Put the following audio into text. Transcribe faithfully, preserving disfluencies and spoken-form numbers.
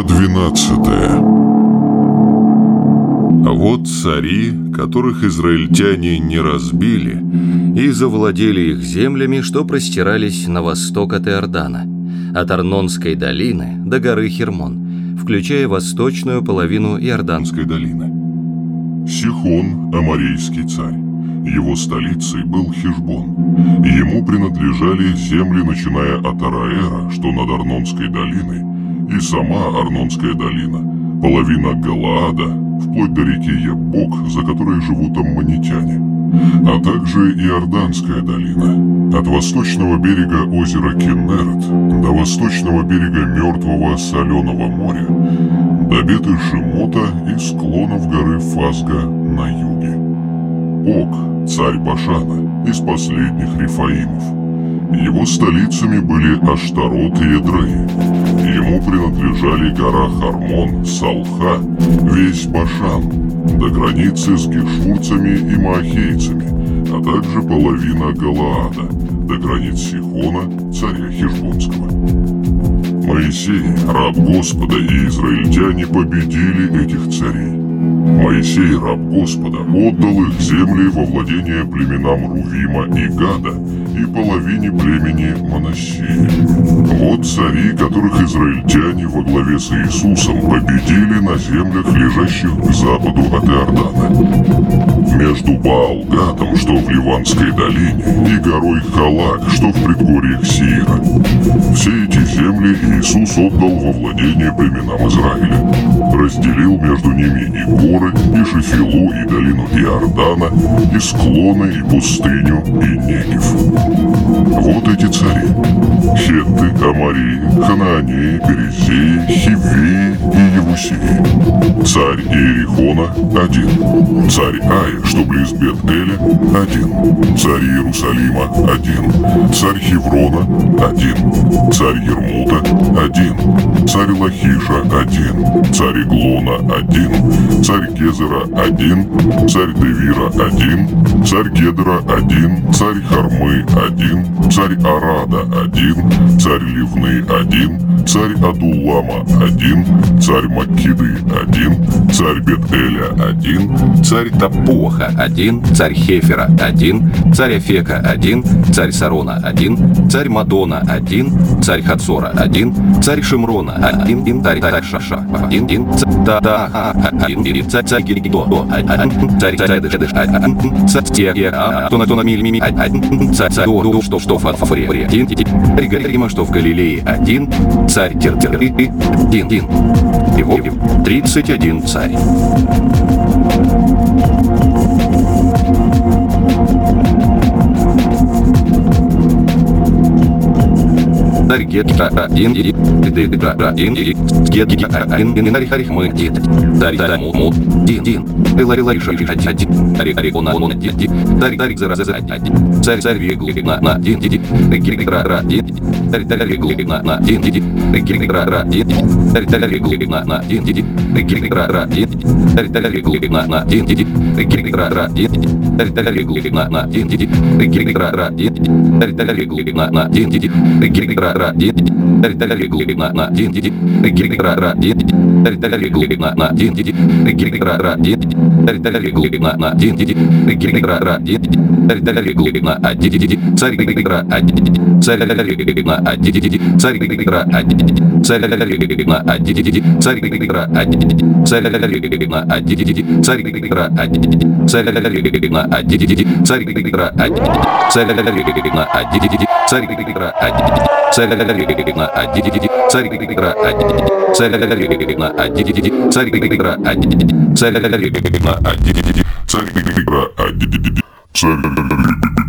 Глава двенадцатая. Вот цари, которых израильтяне не разбили, и завладели их землями, что простирались на восток от Иордана, от Арнонской долины до горы Хермон, включая восточную половину Иорданской долины. Сихон, аморейский царь. Его столицей был Хешбон, и ему принадлежали земли, начиная от Араэра, что над Арнонской долиной, и сама Арнонская долина, половина Галаада, вплоть до реки Яббок, за которой живут аммонитяне, а также Иорданская долина, от восточного берега озера Кеннерет до восточного берега мертвого соленого моря, до Бет-Шемота и склонов горы Фасга на юге. Ог, царь Башана, из последних Рефаимов. Его столицами были Аштарот и Эдреи. Ему принадлежали гора Хармон, Салха, весь Башан, до границы с гешурцами и маахейцами, а также половина Галаада, до границ Сихона, царя Хешбонского. Моисей, раб Господа, и израильтяне победили этих царей. Моисей, раб Господа, отдал их земли во владение племенам Рувима и Гада и половине племени Манассии. Вот цари, которых израильтяне во главе с Иисусом победили на землях, лежащих к западу от Иордана. Между Баал-Гадом, что в Ливанской долине, и горой Халак, что в предгорьях Сиира. Все эти земли Иисус отдал во владение племенам Израиля. Разделил между ними и горы, и Шефилу, и долину Иордана, и склоны, и пустыню, и Негев. Вот эти цари: Хетты, Амории, Ханаанеи, Перезеи, Хивеи и Евусеи. Царь Иерихона – один. Царь Ая, что близ Бет-Эля – один. Царь Иерусалима – один. Царь Хеврона – один. Царь Ермута – один. Царь Лахиша – один. Царь Иглона – один. Царь Гезера – один. Царь Девира – один. Царь Гедера – один. Царь Хармы – один. Царь Арада – один. Царь Ливны – один. Царь Адуллама – один. Царь Маккиды – один. Царь Бет-Эля – один. Царь Тапуаха – один. Царь Хефера – один. Царь Афека – один. Царь Сарона – один. Царь Мадона – один. Царь Хацора – один. Царь Шимрона – один. Царь Таршаша – один. Царь Тааха – один. Царь Царь Гиридо – один. Царь Цадыш – один. Царь Теа – Тона Тона Мильмими – один. Царь Цадо – что что в Афафре – один. Царь Гарима, что в Галилее – один. Царь Тертеры – один. Его тридцать один царь. Царь Гетра один, Дедра один, Гетра один, Царь Харихмы один, Царь Таму один, Эларилариша один, Царь Арикона он один, Царь Царь Зараза один, Царь Царь Веглина на один, Гиригра один, Царь Царь Веглина на один, Гиригра один, Царь Царь Веглина на один, Гиригра один, Царь Царь Веглина на один, Гиригра один, Царь Царь Веглина на один, Гиригра один, Царь Царь Веглина на один, Гиригра один, Царь Царь Веглина на один, Гиригра один, Царь Царь Веглина на один, Гиригра один, Царь Царь Веглина на один, Гиригра один, Царь Царь Веглина один, Царь Гиригра один, Царь Царь Веглина один, Царь Гиригра один, Царь Царь Веглина один, Царь Гиригра один, Царь Царь Веглина один, Царь Гиригра один, Царь Царь Веглина один, Царь Гиригра один, Царь Царь Веглина один, Царь Гиригра один, Царь Веглина один, Царь Гиригра один, Царь Веглина один, Царь Гиригра один, Царь Веглина один, Царь Гиригра один, Царь Гиригра один, Царь